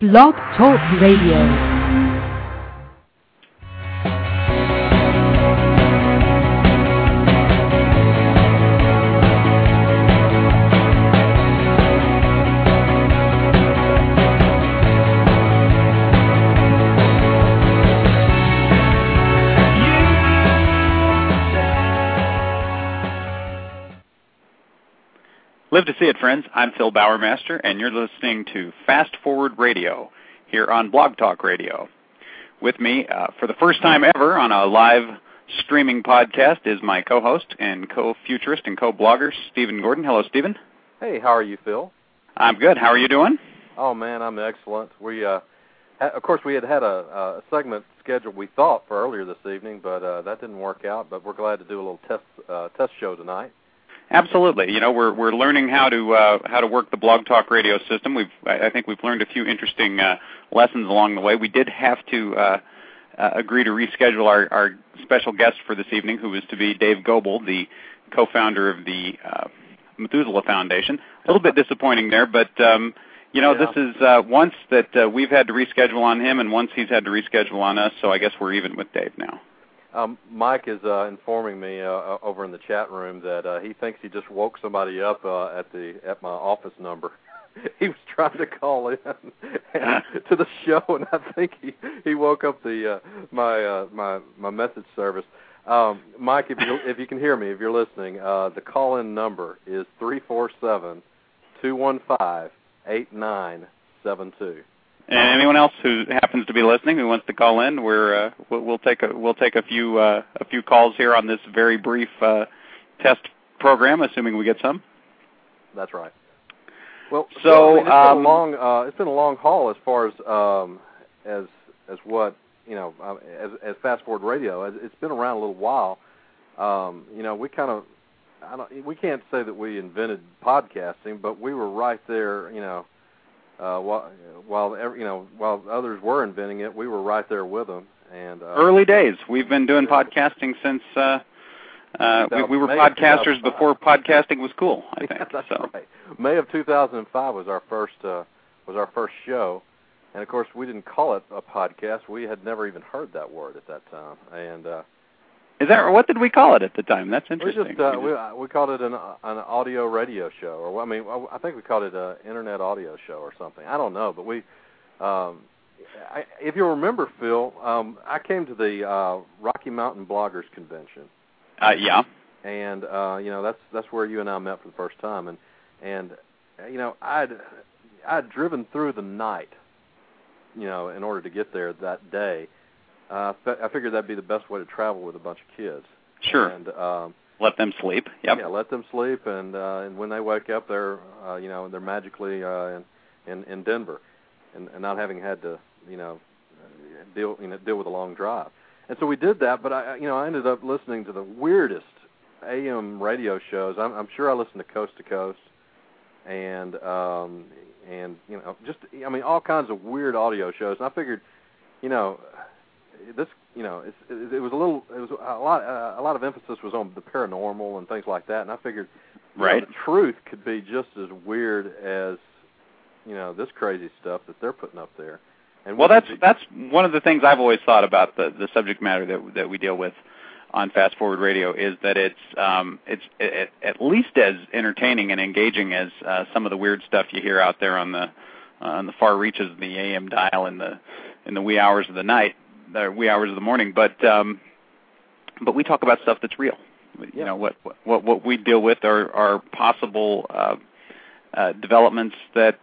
Blog Talk Radio. Live to see it, friends. I'm Phil Bowermaster, and you're listening to Fast Forward Radio here on Blog Talk Radio. With me, for the first time ever on a live streaming podcast, is my co-host and co-futurist and co-blogger, Stephen Gordon. Hello, Stephen. Hey, how are you, Phil? I'm good. How are you doing? Oh, man, I'm excellent. We, of course, we had a segment scheduled, we thought, for earlier this evening, but that didn't work out. But we're glad to do a little test show tonight. Absolutely. You know, we're learning how to work the Blog Talk Radio system. I think we've learned a few interesting lessons along the way. We did have to agree to reschedule our special guest for this evening, who is to be Dave Goebel, the co-founder of the Methuselah Foundation. A little bit disappointing there, but you know, this is once that we've had to reschedule on him, and once he's had to reschedule on us. So I guess we're even with Dave now. Mike is informing me over in the chat room that he thinks he just woke somebody up at my office number. He was trying to call in to the show, and I think he woke up my message service. Mike, if you can hear me, if you're listening, the call-in number is 347-215-8972. And anyone else who happens to be listening who wants to call in, we'll take a few calls here on this very brief test program, assuming we get some. That's right. Well, so it's been a long haul as far as what you know as Fast Forward Radio. It's been around a little while. You know, we can't say that we invented podcasting, but we were right there. You know. While others were inventing it, we were right there with them. And early days, we've been doing podcasting since we were podcasters before podcasting was cool. I think that's right. May of 2005 was our first show, and of course we didn't call it a podcast. We had never even heard that word at that time. And is that what did we call it at the time? That's interesting. We called it an audio radio show, or I mean, I think we called it an internet audio show or something. I don't know, but if you remember, Phil, I came to the Rocky Mountain Bloggers Convention. Yeah. And you know, that's where you and I met for the first time, and you know, I'd driven through the night, you know, in order to get there that day. I figured that'd be the best way to travel with a bunch of kids. Sure. And let them sleep. Yep. Yeah, let them sleep, and when they wake up, they're you know, they're magically in Denver, and not having had to deal with a long drive. And so we did that, but I ended up listening to the weirdest AM radio shows. I'm sure I listened to Coast, and you know, just I mean all kinds of weird audio shows. And I figured, you know, this, you know, it was a lot of emphasis was on the paranormal and things like that, and I figured, right, the truth could be just as weird as, you know, this crazy stuff that they're putting up there. And well, that's one of the things I've always thought about the subject matter that we deal with on Fast Forward Radio is that it's at least as entertaining and engaging as some of the weird stuff you hear out there on the far reaches of the AM dial in the wee hours of the night. Wee hours of the morning, but we talk about stuff that's real. You know, what we deal with are possible developments that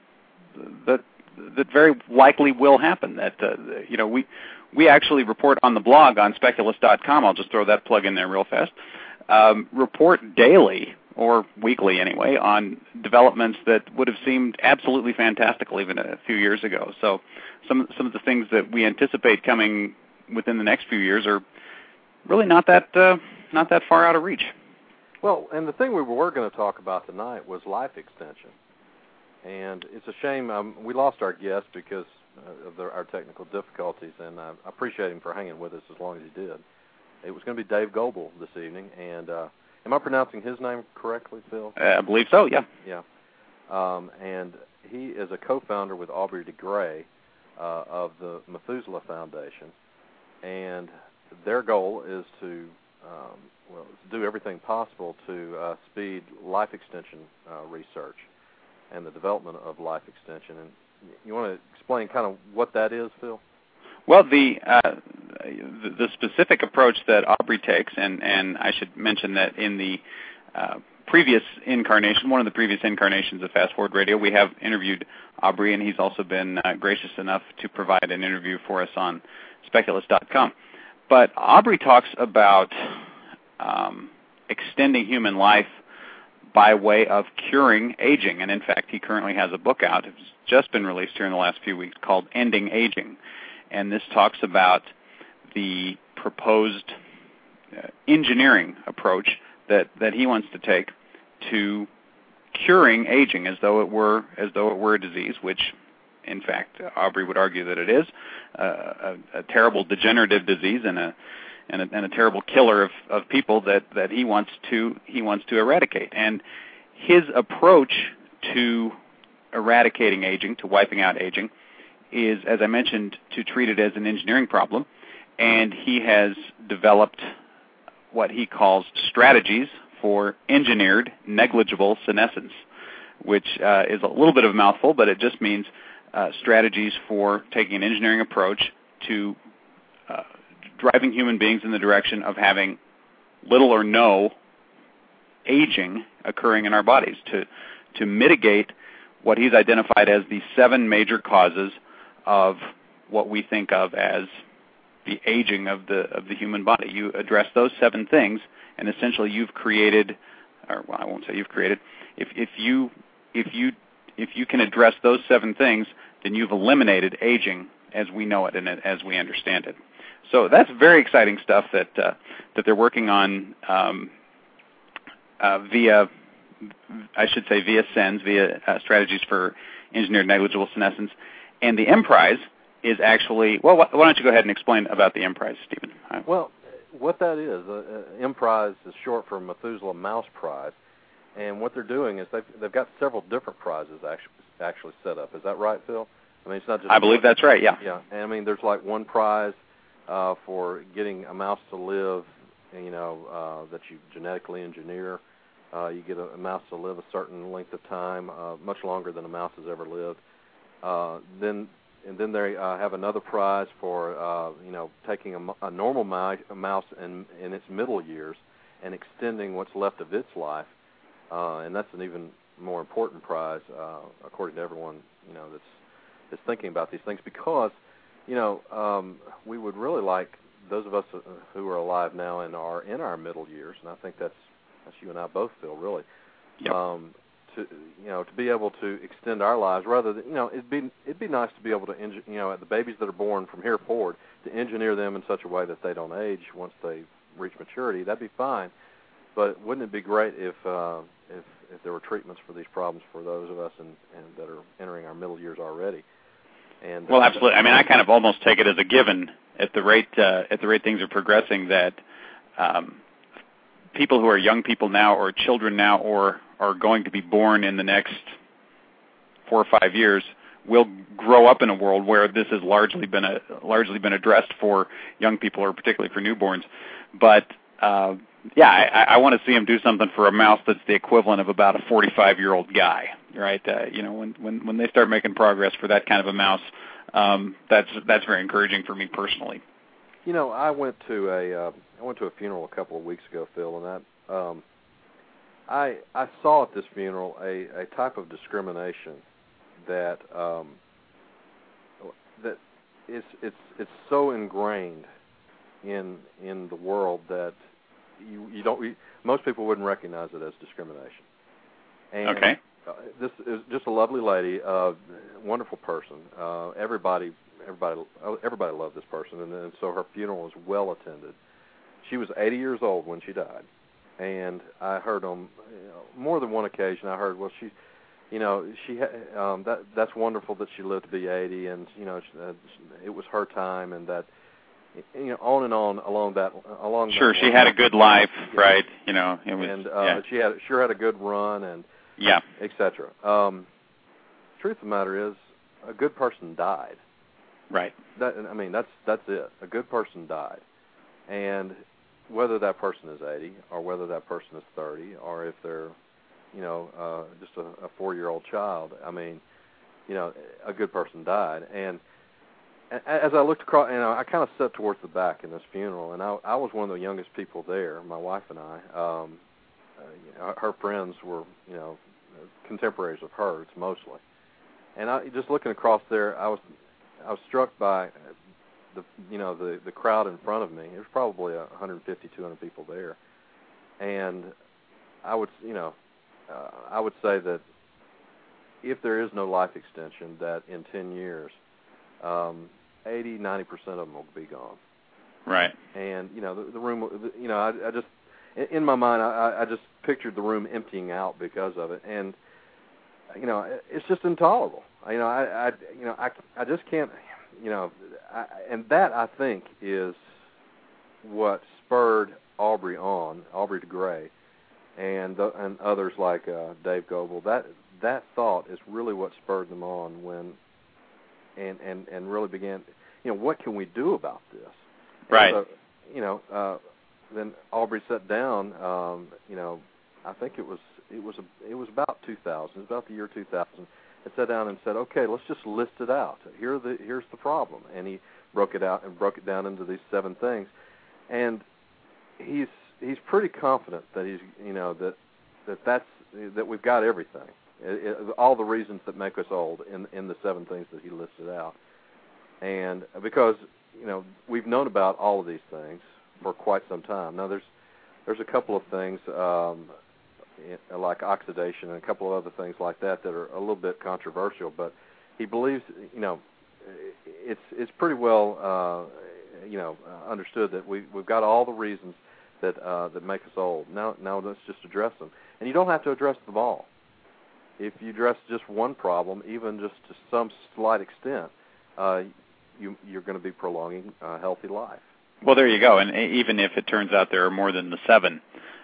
very likely will happen. That you know, we actually report on the blog on Speculist.com. I'll just throw that plug in there real fast. Report daily or weekly anyway on developments that would have seemed absolutely fantastical even a few years ago. So some of the things that we anticipate coming within the next few years are really not that far out of reach. Well, and the thing we were going to talk about tonight was life extension. And it's a shame we lost our guest because of our technical difficulties, and I appreciate him for hanging with us as long as he did. It was going to be Dave Goebel this evening, and am I pronouncing his name correctly, Phil? I believe so, yeah. Yeah. And he is a co-founder with Aubrey de Grey of the Methuselah Foundation, and their goal is to do everything possible to speed life extension research and the development of life extension. And you want to explain kind of what that is, Phil? Well, the specific approach that Aubrey takes, and I should mention that in the previous incarnation, one of the previous incarnations of Fast Forward Radio, we have interviewed Aubrey, and he's also been gracious enough to provide an interview for us on Speculist.com. But Aubrey talks about extending human life by way of curing aging. And in fact, he currently has a book out. It's just been released here in the last few weeks called Ending Aging. And this talks about the proposed engineering approach that he wants to take to curing aging as though it were a disease, which in fact Aubrey would argue that it is a terrible degenerative disease and a terrible killer of people that he wants to eradicate. And his approach to eradicating aging, to wiping out aging, is, as I mentioned, to treat it as an engineering problem. And he has developed what he calls strategies for engineered negligible senescence, which is a little bit of a mouthful, but it just means strategies for taking an engineering approach to driving human beings in the direction of having little or no aging occurring in our bodies, to mitigate what he's identified as the 7 major causes of what we think of as the aging of the human body. You address those 7 things, and essentially you've created, or well, I won't say you've created. If you can address those 7 things, then you've eliminated aging as we know it and as we understand it. So that's very exciting stuff that they're working on via SENS, via strategies for engineered negligible senescence. And the M Prize is actually, well, why don't you go ahead and explain about the M Prize, Stephen? Well, what that is, M Prize is short for Methuselah Mouse Prize, and what they're doing is they've got several different prizes actually set up. Is that right, Phil? I mean, it's not just. I believe that's right. Yeah. Yeah, and I mean, there's like one prize for getting a mouse to live, that you genetically engineer. You get a mouse to live a certain length of time, much longer than a mouse has ever lived. Then they have another prize for taking a normal mouse in its middle years and extending what's left of its life, and that's an even more important prize according to everyone that's thinking about these things, because we would really like those of us who are alive now and are in our middle years, and I think that's you and I both feel really. Yep. To be able to extend our lives, rather than it'd be nice to be able to the babies that are born from here forward, to engineer them in such a way that they don't age once they reach maturity. That'd be fine, but wouldn't it be great if there were treatments for these problems for those of us and that are entering our middle years already? And well, absolutely. I mean, I kind of almost take it as a given at the rate things are progressing that people who are young people now or children now or are going to be born in the next 4 or 5 years will grow up in a world where this has largely been addressed for young people, or particularly for newborns. But I want to see them do something for a mouse that's the equivalent of about a 45-year-old guy, right? When they start making progress for that kind of a mouse, that's very encouraging for me personally. I went to a funeral a couple of weeks ago, Phil, and that I saw at this funeral a type of discrimination that it's so ingrained in the world that most people wouldn't recognize it as discrimination. And okay. This is just a lovely lady, wonderful person. Everybody loved this person, and so her funeral was well attended. She was 80 years old when she died, and I heard on more than one occasion. I heard, well, that's wonderful that she lived to be 80, and it was her time, and that on and on along. Sure, she had a good life, right? It was, and she had a good run, and yeah, etc. truth of the matter is, a good person died. Right. That's it. A good person died, and whether that person is 80 or whether that person is 30 or if they're, just a 4-year-old child, a good person died. And as I looked across, I kind of sat towards the back in this funeral, and I was one of the youngest people there. My wife and I, her friends were, contemporaries of hers mostly. And just looking across there, I was struck by the crowd in front of me. There was probably 150, 200 people there, and I would say that if there is no life extension, that in 10 years, 80, 90% of them will be gone. Right. And the room, I just, in my mind, I just pictured the room emptying out because of it, and it's just intolerable. I just can't, and that I think is what spurred Aubrey de Grey, and others like Dave Goebel. That thought is really what spurred them on when, and really began. What can we do about this? Right. So, then Aubrey sat down. I think it was about 2000. It was about the year 2000. And sat down and said, "Okay, let's just list it out. Here's the problem." And he broke it out and broke it down into these 7 things. And he's pretty confident that he's that we've got everything. All the reasons that make us old in the 7 things that he listed out. And because we've known about all of these things for quite some time. Now there's a couple of things like oxidation and a couple of other things like that are a little bit controversial, but he believes it's pretty well understood that we've got all the reasons that make us old. Now let's just address them, and you don't have to address them all. If you address just one problem, even just to some slight extent, you're going to be prolonging a healthy life. Well, there you go. And even if it turns out there are more than the 7,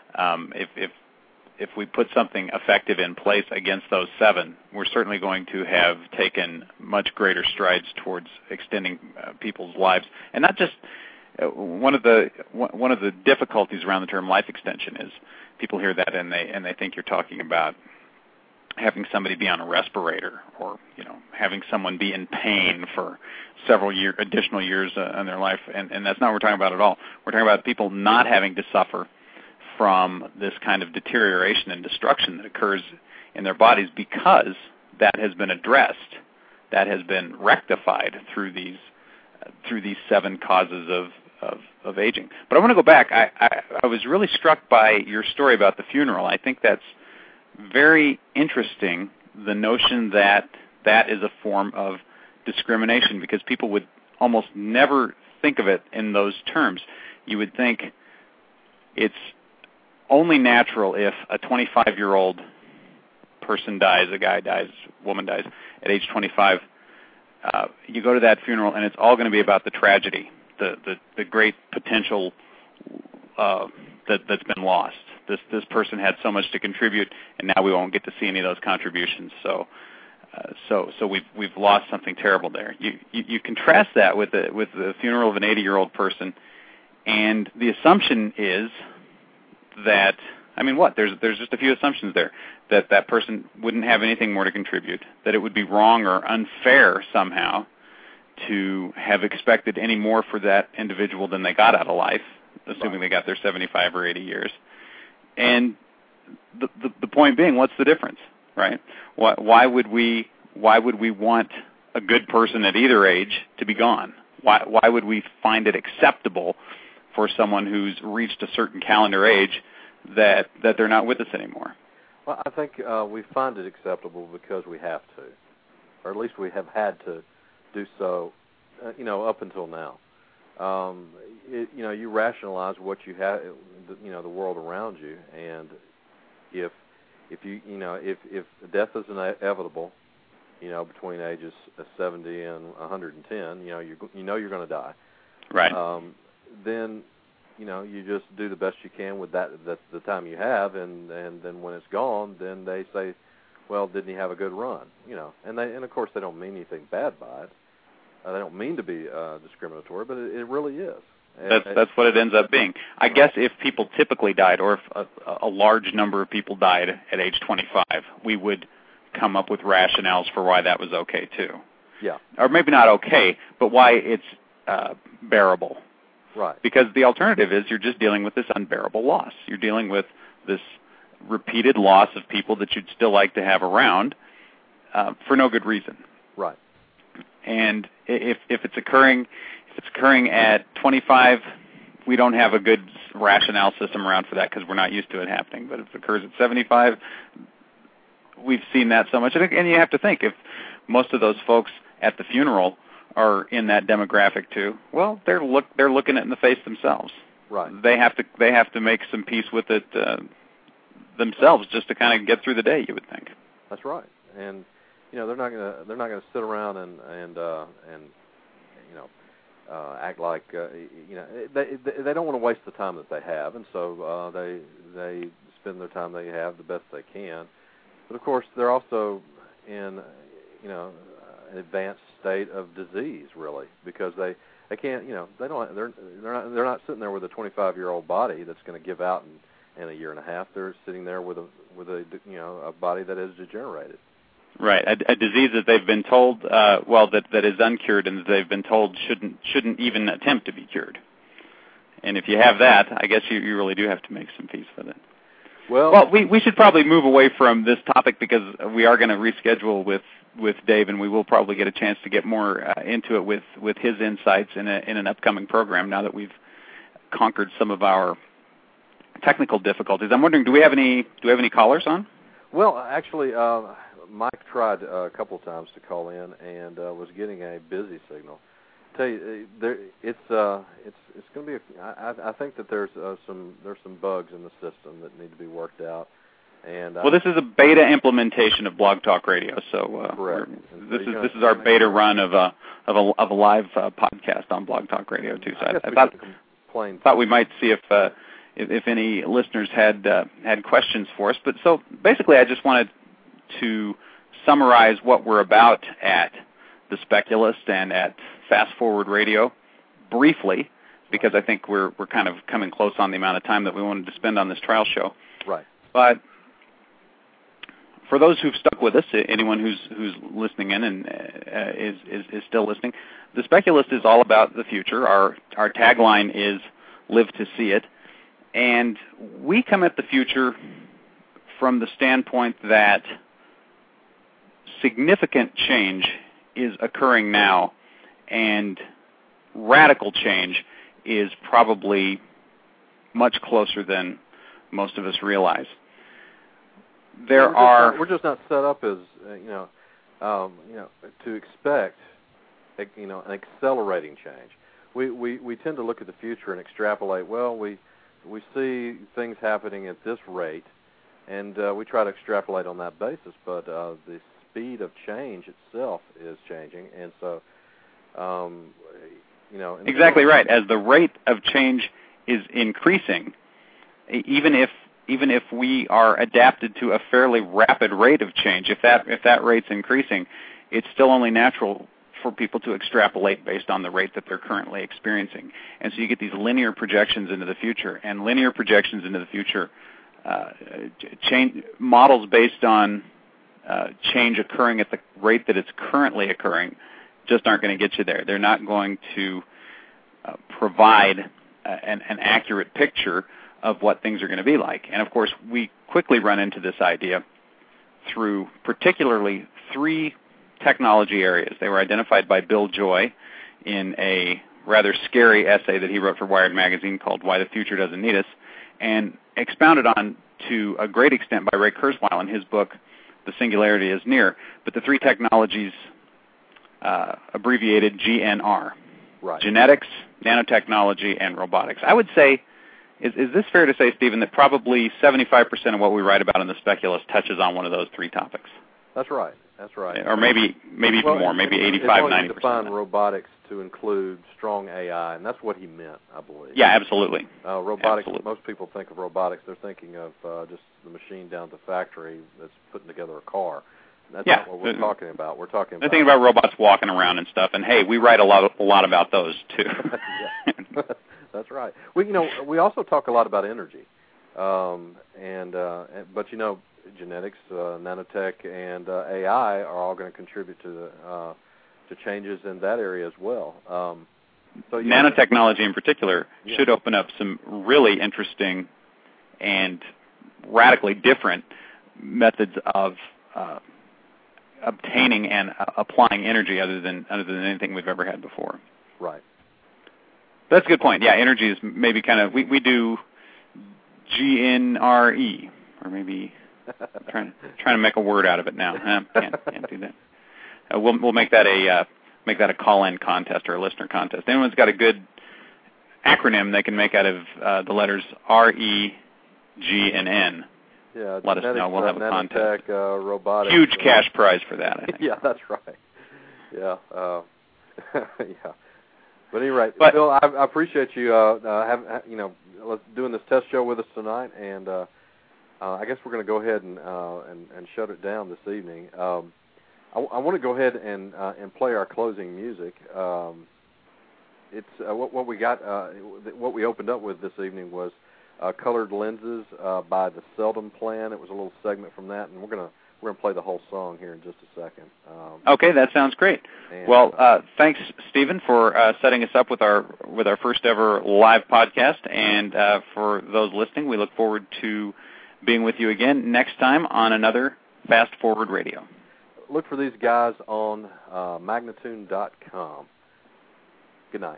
if we put something effective in place against those 7, we're certainly going to have taken much greater strides towards extending people's lives. And not just one of the difficulties around the term life extension is people hear that and they think you're talking about having somebody be on a respirator or having someone be in pain for several additional years in their life, and that's not what we're talking about at all. We're talking about people not having to suffer from this kind of deterioration and destruction that occurs in their bodies because that has been addressed, that has been rectified through these 7 causes of aging. But I want to go back. I was really struck by your story about the funeral. I think that's very interesting, the notion that that is a form of discrimination, because people would almost never think of it in those terms. You would think it's only natural if a 25-year-old person dies, a guy dies, a woman dies at age 25. You go to that funeral, and it's all going to be about the tragedy, the great potential that's been lost. This person had so much to contribute, and now we won't get to see any of those contributions. So we've lost something terrible there. You contrast that with the funeral of an 80-year-old person, and the assumption is that there's just a few assumptions there, that person wouldn't have anything more to contribute, that it would be wrong or unfair somehow to have expected any more for that individual than they got out of life, assuming they got their 75 or 80 years. And the point being, what's the difference, right? Why would we want a good person at either age to be gone? Why would we find it acceptable for someone who's reached a certain calendar age that they're not with us anymore? Well, I think we find it acceptable because we have to, or at least we have had to do so, up until now. You rationalize what you have, the world around you, and if death is inevitable, between ages 70 and 110, you're going to die. Right. Then, you just do the best you can with that's the time you have, and then when it's gone, then they say, well, didn't he have a good run? And of course they don't mean anything bad by it. They don't mean to be discriminatory, but it really is. That's what it ends up being. I guess if people typically died, or if a large number of people died at age 25, we would come up with rationales for why that was okay too. Yeah. Or maybe not okay, but why it's bearable. Right. Because the alternative is you're just dealing with this unbearable loss. You're dealing with this repeated loss of people that you'd still like to have around for no good reason. Right. And if it's occurring at 25, we don't have a good rationale system around for that because we're not used to it happening. But if it occurs at 75, we've seen that so much. And you have to think, if most of those folks at the funeral are in that demographic too, well, they're looking it in the face themselves. Right. They have to make some peace with it themselves just to kind of get through the day, you would think. That's right. And they're not gonna sit around and act like they don't want to waste the time that they have, and so they spend their time they have the best they can. But of course, they're also in an advanced state of disease, really, because they can't they're not sitting there with a 25-year-old body that's going to give out in a year and a half. They're sitting there with a body that is degenerated. Right, a disease that they've been told, that is uncured, and that they've been told shouldn't even attempt to be cured. And if you have that, I guess you really do have to make some peace with it. Well, we should probably move away from this topic because we are going to reschedule with Dave, and we will probably get a chance to get more into it with his insights in an upcoming program. Now that we've conquered some of our technical difficulties, I'm wondering, do we have any callers on? Well, actually, Mike tried a couple of times to call in and was getting a busy signal. I tell you, it's going to be. I think that there's some bugs in the system that need to be worked out. And well, this is a beta implementation of Blog Talk Radio, so correct. This is our beta run of a live podcast on Blog Talk Radio too. So I thought we might see if any listeners had questions for us. But so basically, I just wanted to summarize what we're about at The Speculist and at Fast Forward Radio briefly, because I think we're kind of coming close on the amount of time that we wanted to spend on this trial show. Right. But for those who've stuck with us, anyone who's listening in and is still listening, The Speculist is all about the future. Our tagline is "Live to See It," and we come at the future from the standpoint that significant change is occurring now, and radical change is probably much closer than most of us realize. We're just not set up as to expect an accelerating change. We tend to look at the future and extrapolate. Well, we see things happening at this rate, and we try to extrapolate on that basis. But the speed of change itself is changing, and so exactly right. As the rate of change is increasing, even if we are adapted to a fairly rapid rate of change, if that rate's increasing, it's still only natural for people to extrapolate based on the rate that they're currently experiencing. And so you get these linear projections into the future, and linear projections into the future, models based on change occurring at the rate that it's currently occurring just aren't going to get you there. They're not going to provide an accurate picture of what things are going to be like. And, of course, we quickly run into this idea through particularly three technology areas. They were identified by Bill Joy in a rather scary essay that he wrote for Wired Magazine called Why the Future Doesn't Need Us, and expounded on to a great extent by Ray Kurzweil in his book, The Singularity is Near. But the three technologies abbreviated GNR, right. Genetics, nanotechnology, and robotics. I would say, is this fair to say, Stephen, that probably 75% of what we write about in The Speculist touches on one of those three topics? That's right. That's right. Or maybe even more, maybe 85, 90%. He defined robotics to include strong AI, and that's what he meant, I believe. Yeah, absolutely. Robotics. Absolutely. Most people think of robotics; they're thinking of just the machine down at the factory that's putting together a car. That's not what we're talking about. We're talking about. They're thinking about robots walking around and stuff. And hey, we write a lot about those too. Yeah. That's right. We also talk a lot about energy, but genetics, nanotech, and AI are all going to contribute to changes in that area as well. Nanotechnology in particular should open up some really interesting and radically different methods of obtaining and applying energy other than anything we've ever had before. Right. That's a good point. Yeah, energy is maybe kind of we do GNRE, or maybe trying to make a word out of it now. Can't do that. We'll make that a call-in contest or a listener contest. Anyone's got a good acronym they can make out of the letters R, E, G, and N. Yeah, let us know. We'll have a contest. Robotics. Huge cash prize for that, I think. Yeah, that's right. Yeah. Yeah. But anyway, Bill, I appreciate you doing this test show with us tonight, and I guess we're going to go ahead and shut it down this evening. I want to go ahead and play our closing music. It's what we got. What we opened up with this evening was "Colored Lenses" by the Seldom Plan. It was a little segment from that, and we're gonna play the whole song here in just a second. Okay, that sounds great. Well, thanks, Stephen, for setting us up with our first ever live podcast, and for those listening, we look forward to being with you again next time on another Fast Forward Radio. Look for these guys on Magnatune.com. Good night.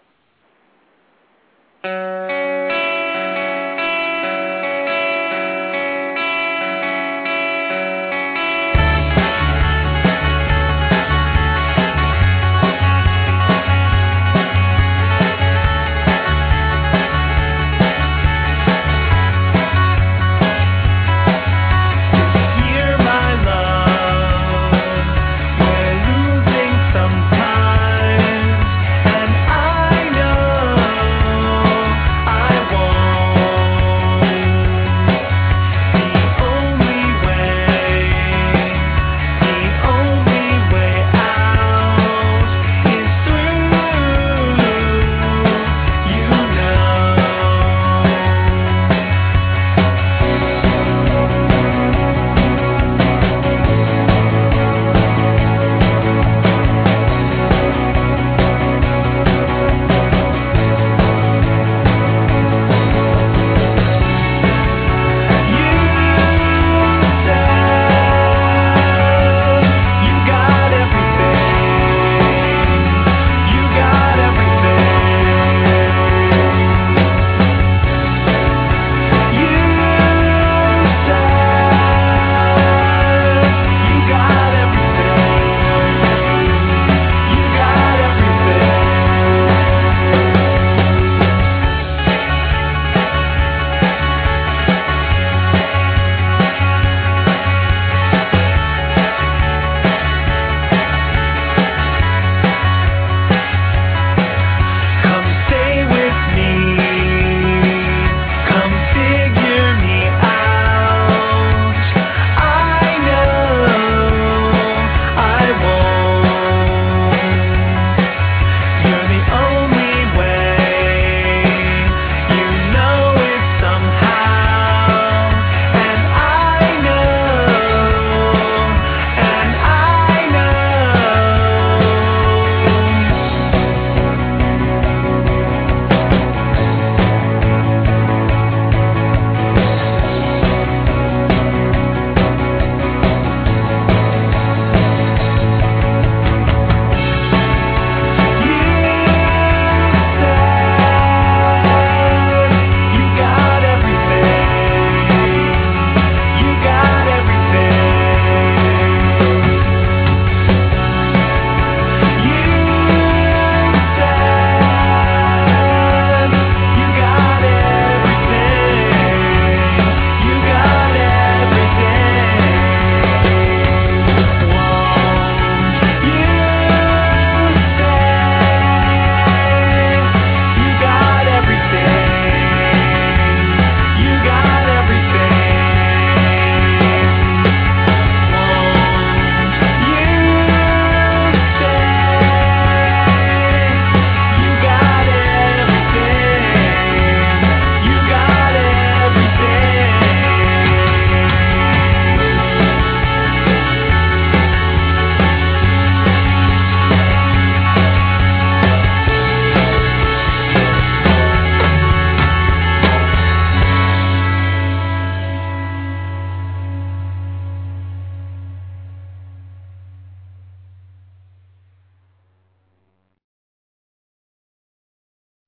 I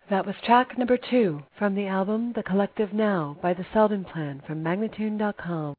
That was track number 2 from the album The Collective Now by the Selden Plan from Magnatune.com.